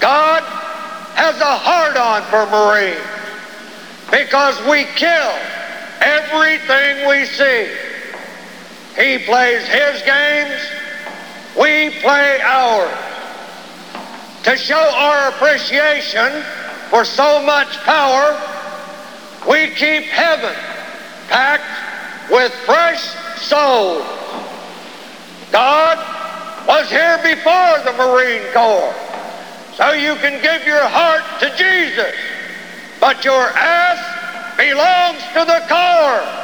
God has a hard-on for Marines because we kill everything we see. He plays his games, we play ours. To show our appreciation for so much power, we keep heaven packed with fresh souls. God was here before the Marine Corps, so you can give your heart to Jesus, but your ass belongs to the Corps.